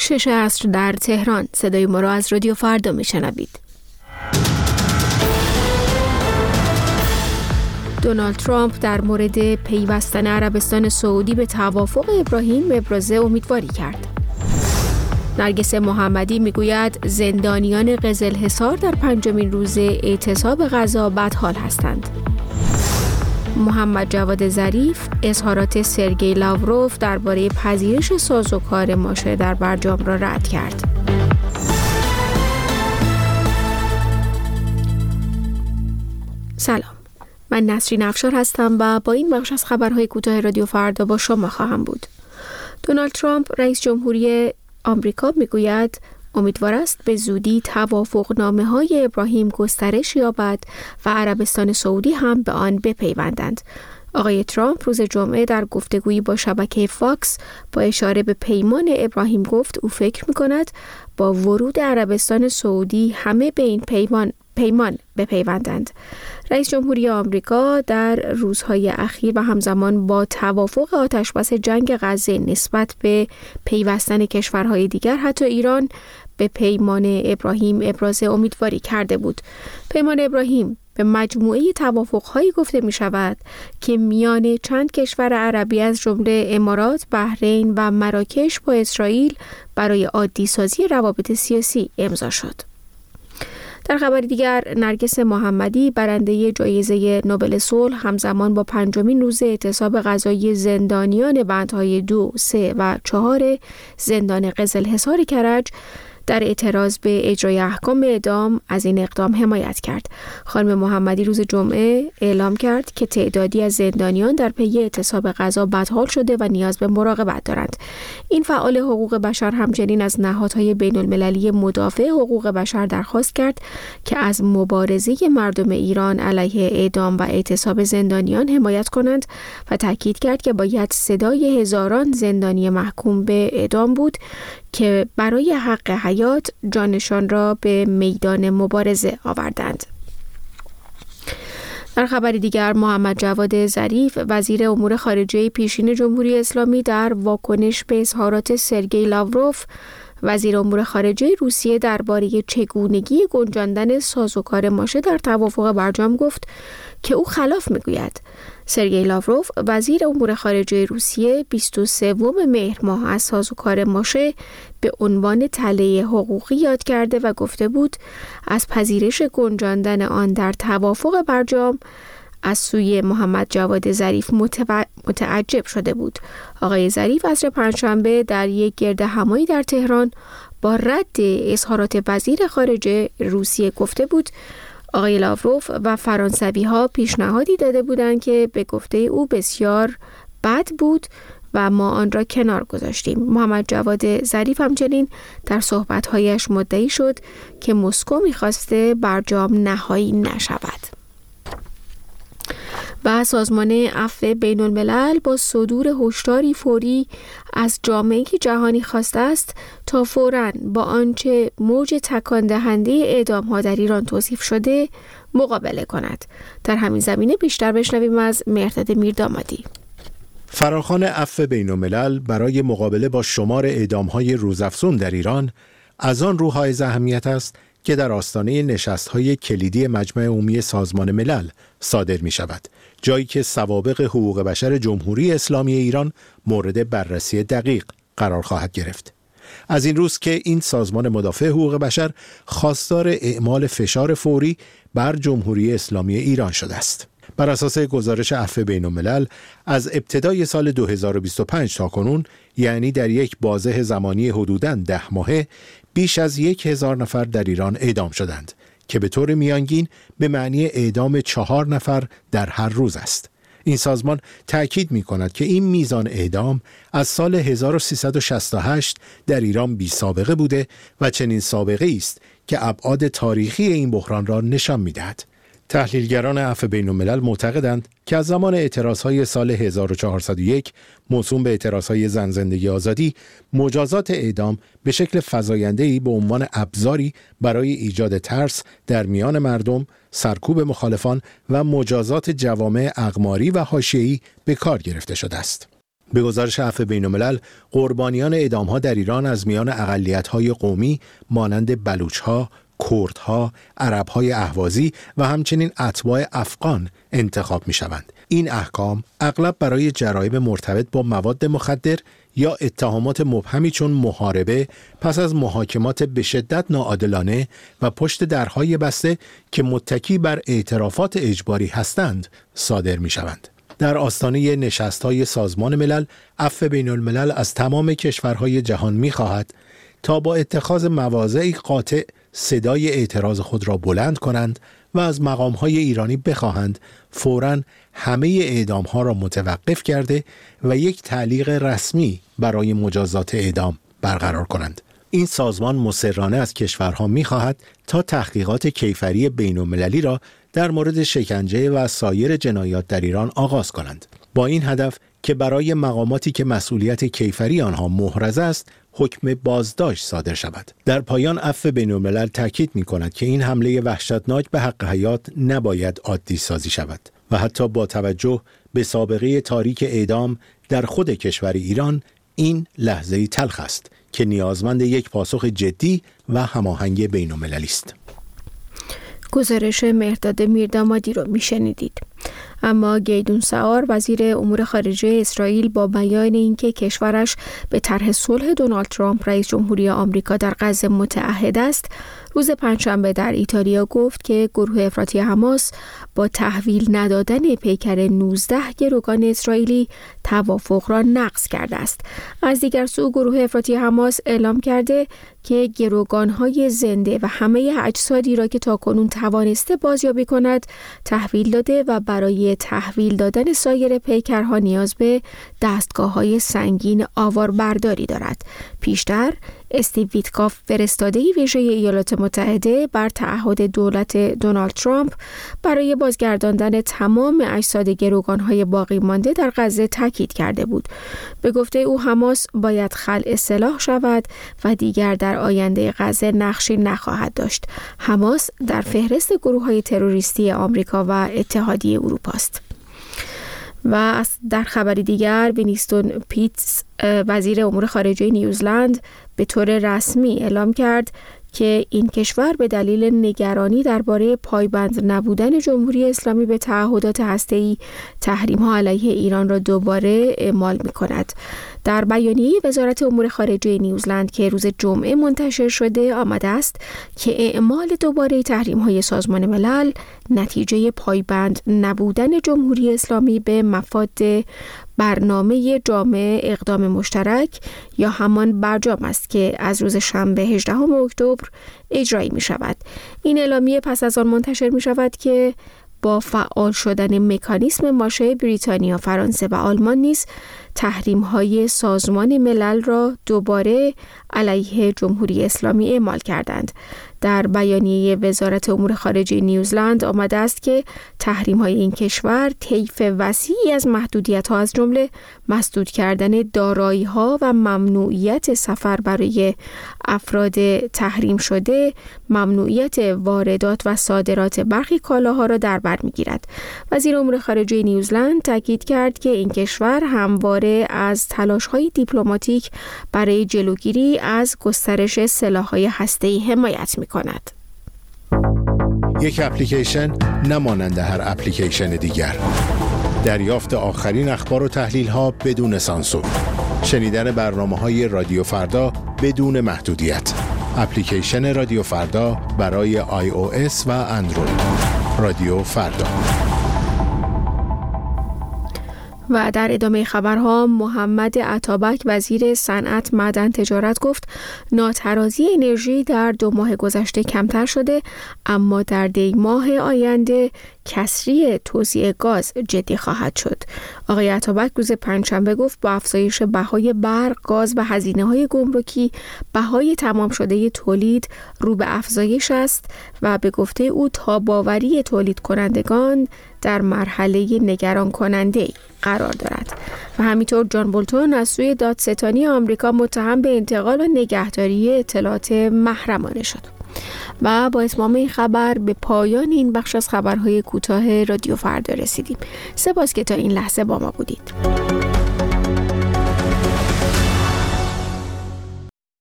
6 عصر در تهران. صدای ما را از رادیو فردا میشنوید. دونالد ترامپ در مورد پیوستن عربستان سعودی به توافق ابراهیم ابراز امیدواری کرد. نرگس محمدی میگوید زندانیان قزلحصار در 5مین روز اعتصاب غزه بدحال هستند. محمد جواد ظریف اظهارات سرگئی لاوروف درباره پذیرش سازوکار ماشه در برجام را رد کرد. سلام، من نسرین افشار هستم و با این بخش از خبرهای کوتاه رادیو فردا با شما خواهم بود. دونالد ترامپ رئیس جمهوری آمریکا میگوید امیدوار است به زودی توافقنامه‌های ابراهیم گسترش یابد و عربستان سعودی هم به آن بپیوندند. آقای ترامپ روز جمعه در گفتگویی با شبکه فاکس با اشاره به پیمان ابراهیم گفت او فکر می‌کند با ورود عربستان سعودی همه به این پیمان بپیوندند. رئیس جمهوری آمریکا در روزهای اخیر و همزمان با توافق آتشبس جنگ غزه نسبت به پیوستن کشورهای دیگر حتی ایران به پیمان ابراهیم ابراز امیدواری کرده بود. پیمان ابراهیم به مجموعه توافق‌هایی گفته می شود که میان چند کشور عربی از جمله امارات، بحرین و مراکش با اسرائیل برای عادی سازی روابط سیاسی امضا شد. در خبر دیگر، نرگس محمدی برنده جایزه نوبل صلح همزمان با 5مین روز اعتصاب غذایی زندانیان بندهای 2، 3 و 4 زندان قزلحصار کرج در اعتراض به اجرای احکام اعدام از این اقدام حمایت کرد. خانم محمدی روز جمعه اعلام کرد که تعدادی از زندانیان در پی اعتصاب غذا بدحال شده و نیاز به مراقبت دارند. این فعال حقوق بشر همچنین از نهادهای بین المللی مدافع حقوق بشر درخواست کرد که از مبارزه مردم ایران علیه اعدام و اعتصاب زندانیان حمایت کنند و تاکید کرد که باید صدای هزاران زندانی محکوم به اعدام بود که برای حق حیات جانشان را به میدان مبارزه آوردند. در خبر دیگر، محمد جواد ظریف وزیر امور خارجه پیشین جمهوری اسلامی در واکنش به اظهارات سرگئی لاوروف وزیر امور خارجه روسیه درباره چگونگی گنجاندن سازوکار ماشه در توافق برجام گفت که او خلاف میگوید. سرگئی لاوروف وزیر امور خارجه روسیه 23 مهر ماه از سازوکار ماشه به عنوان تله حقوقی یاد کرده و گفته بود از پذیرش گنجاندن آن در توافق برجام از سوی محمد جواد ظریف متعجب شده بود. آقای ظریف عصر پنجشنبه در یک گردهمایی در تهران با رد اظهارات وزیر خارجه روسیه گفته بود آقای لاوروف و فرانسوی ها پیشنهادی داده بودند که به گفته او بسیار بد بود و ما آن را کنار گذاشتیم. محمد جواد ظریف همچنین در صحبت‌هایش مدعی شد که مسکو می‌خواسته برجام نهایی نشود. و سازمان عفو بین الملل با صدور هشداری فوری از جامعه جهانی خواسته است تا فوراً با آنچه موج تکان دهنده اعدام‌ها در ایران توصیف شده مقابله کند. در همین زمینه بیشتر بشنویم از مهرداد میردامادی. فراخوان عفو بین الملل برای مقابله با شمار اعدام‌های روزافزون در ایران از آن رو حائز اهمیت است که در آستانه نشست‌های کلیدی مجمع عمومی سازمان ملل صادر می‌شود، جایی که سوابق حقوق بشر جمهوری اسلامی ایران مورد بررسی دقیق قرار خواهد گرفت. از این روز که این سازمان مدافع حقوق بشر خواستار اعمال فشار فوری بر جمهوری اسلامی ایران شده است. بر اساس گزارش عفو بین الملل از ابتدای سال 2025 تا کنون، یعنی در یک بازه زمانی حدوداً 10 ماهه، بیش از 1000 نفر در ایران اعدام شدند که به طور میانگین به معنی اعدام 4 نفر در هر روز است. این سازمان تأکید می کند که این میزان اعدام از سال 1368 در ایران بی سابقه بوده و چنین سابقه است که ابعاد تاریخی این بحران را نشان می دهد. تحلیلگران عفو بین الملل معتقدند که از زمان اعتراضهای سال 1401 موسوم به اعتراضهای زن زندگی آزادی، مجازات اعدام به شکل فزاینده‌ای به عنوان ابزاری برای ایجاد ترس در میان مردم، سرکوب مخالفان و مجازات جوامع اقماری و حاشیه‌ای به کار گرفته شده است. به گزارش عفو بین‌الملل، قربانیان اعدام‌ها در ایران از میان اقلیت‌های قومی مانند بلوچ‌ها، کردها، عرب‌های اهوازی و همچنین اتباع افغان انتخاب می‌شوند. این احکام اغلب برای جرایم مرتبط با مواد مخدر یا اتهامات مبهمی چون محاربه پس از محاکمات به شدت ناعادلانه و پشت درهای بسته که متکی بر اعترافات اجباری هستند صادر می‌شوند. در آستانه نشست‌های سازمان ملل، عفو بین‌الملل از تمام کشورهای جهان می‌خواهد تا با اتخاذ مواضعی قاطع صدای اعتراض خود را بلند کنند و از مقام‌های ایرانی بخواهند فوراً همه اعدام‌ها را متوقف کرده و یک تعلیق رسمی برای مجازات اعدام برقرار کنند. این سازمان مصرانه از کشورها می‌خواهد تا تحقیقات کیفری بین‌المللی را در مورد شکنجه و سایر جنایات در ایران آغاز کنند، با این هدف که برای مقاماتی که مسئولیت کیفری آنها محرز است حکم بازداشت صادر شود. در پایان عفو بین‌الملل تاکید می‌کند که این حمله وحشتناک به حق حیات نباید عادی سازی شود و حتی با توجه به سابقه تاریک اعدام در خود کشور ایران این لحظه‌ای تلخ است که نیازمند یک پاسخ جدی و هماهنگ بین‌المللی است. گزارش مهرداد میردامادی رو میشنیدید. اما گیدون سعار وزیر امور خارجه اسرائیل با بیان اینکه کشورش به طرح صلح دونالد ترامپ رئیس جمهوری آمریکا در غزه متعهد است، روز پنجشنبه در ایتالیا گفت که گروه افراطی حماس با تحویل ندادن پیکر 19 گروگان اسرائیلی توافق را نقض کرده است. از دیگر سو گروه افراطی حماس اعلام کرده که گروگان‌های زنده و همه اجسادی را که تاکنون توانسته بازیابی کند تحویل داده و برای تحویل دادن سایر پیکرها نیاز به دستگاه‌های سنگین آواربرداری دارد. پیشتر استیو ویتکاف فرستاده ویژه ایالات متحده بر تعهد دولت دونالد ترامپ برای بازگرداندن تمام اجساد گروگان‌های باقی مانده در غزه تاکید کرده بود. به گفته او حماس باید خلع سلاح شود و دیگر در آینده غزه نقشی نخواهد داشت. حماس در فهرست گروه‌های تروریستی آمریکا و اتحادیه اروپا است. و در خبری دیگر وینستون پیتز وزیر امور خارجه نیوزلند به طور رسمی اعلام کرد که این کشور به دلیل نگرانی درباره پایبند نبودن جمهوری اسلامی به تعهدات هسته‌ای تحریم‌ها علیه ایران را دوباره اعمال می‌کند. در بیانیه وزارت امور خارجه نیوزلند که روز جمعه منتشر شده آمده است که اعمال دوباره تحریم‌های سازمان ملل نتیجه پایبند نبودن جمهوری اسلامی به مفاد برنامه جامع اقدام مشترک یا همان برجام است که از روز شنبه 18 اکتبر اجرایی می شود. این اعلامیه پس از آن منتشر می شود که با فعال شدن مکانیسم ماشه بریتانیا، فرانسه و آلمان نیز تحریم‌های سازمان ملل را دوباره علیه جمهوری اسلامی اعمال کردند. در بیانیه وزارت امور خارجه نیوزلند آمده است که تحریم‌های این کشور طیف وسیعی از محدودیت‌ها از جمله مسدود کردن دارایی‌ها و ممنوعیت سفر برای افراد تحریم شده، ممنوعیت واردات و صادرات برخی کالاها را در بر می‌گیرد. وزیر امور خارجه نیوزلند تاکید کرد که این کشور همواره از تلاش‌های دیپلماتیک برای جلوگیری از گسترش سلاح‌های هسته‌ای حمایت می‌کند. یک اپلیکیشن نمانند هر اپلیکیشن دیگر. دریافت آخرین اخبار و تحلیل‌ها بدون سانسور. شنیدن برنامه‌های رادیو فردا بدون محدودیت. اپلیکیشن رادیو فردا برای iOS و اندروید. رادیو فردا. و در ادامه خبرها محمد عطابک وزیر صنعت، معدن، تجارت گفت ناترازی انرژی در 2 ماه گذشته کمتر شده، اما در دی ماه آینده کسری توزیع گاز جدی خواهد شد. آقای عطابک روز پنجشنبه گفت با افزایش بهای برق، گاز و هزینه‌های گمرکی بهای تمام شده تولید رو به افزایش است و به گفته او تاب‌آوری تولید کنندگان در مرحله نگران کننده قرار دارد. و همینطور جان بولتون از سوی دادستانی آمریکا متهم به انتقال و نگهداری اطلاعات محرمانه شد. و با اتمام این خبر به پایان این بخش از خبرهای کوتاه رادیو فردا رسیدیم. سپاس که تا این لحظه با ما بودید.